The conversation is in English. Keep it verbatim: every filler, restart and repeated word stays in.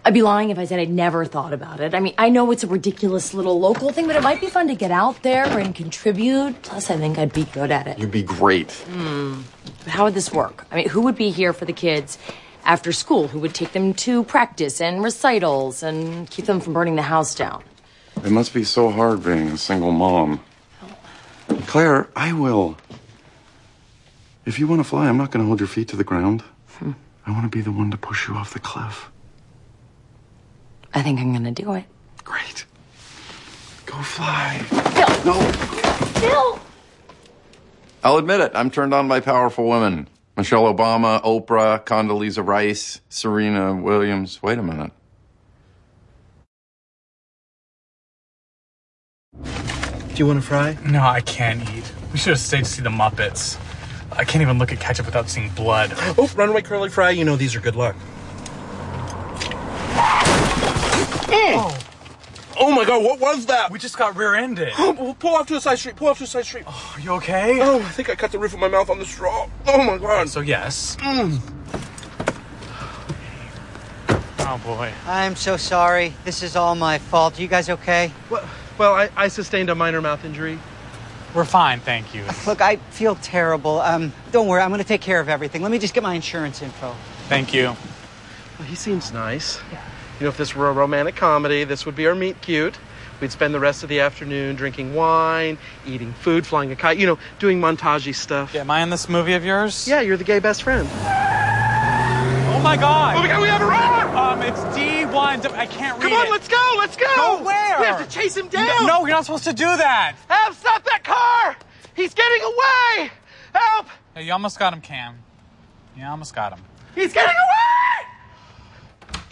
I'd be lying if I said I'd never thought about it. I mean, I know it's a ridiculous little local thing, but it might be fun to get out there and contribute. Plus, I think I'd be good at it. You'd be great. Hmm. How would this work? I mean, who would be here for the kids after school? Who would take them to practice and recitals and keep them from burning the house down? It must be so hard being a single mom. Oh. Claire, I will. If you want to fly, I'm not going to hold your feet to the ground. Hmm. I want to be the one to push you off the cliff. I think I'm gonna do it. Great. Go fly. Phil! No. Phil! I'll admit it. I'm turned on by powerful women. Michelle Obama, Oprah, Condoleezza Rice, Serena Williams. Wait a minute. Do you want to fry? No, I can't eat. We should have stayed to see the Muppets. I can't even look at ketchup without seeing blood. Oh, runaway curly fry. You know these are good luck. Oh. Oh my God, what was that? We just got rear-ended. Oh, pull off to a side street, pull off to a side street. Oh, are you okay? Oh, I think I cut the roof of my mouth on the straw. Oh my God. So yes. Mm. Oh boy. I'm so sorry. This is all my fault. You guys okay? Well, well I, I sustained a minor mouth injury. We're fine, thank you. Look, I feel terrible. Um, don't worry, I'm going to take care of everything. Let me just get my insurance info. Thank you. Well, he seems nice. Yeah. You know, if this were a romantic comedy, this would be our meet cute. We'd spend the rest of the afternoon drinking wine, eating food, flying a kite, you know, doing montage-y stuff. Yeah, am I in this movie of yours? Yeah, you're the gay best friend. Oh my God! Oh my God, we have a run! Um, it's D one. I can't read Come on, it. let's go, let's go! Go where? We have to chase him down! No, no, you're not supposed to do that! Help, stop that car! He's getting away! Help! Yeah, you almost got him, Cam. You almost got him. He's getting away!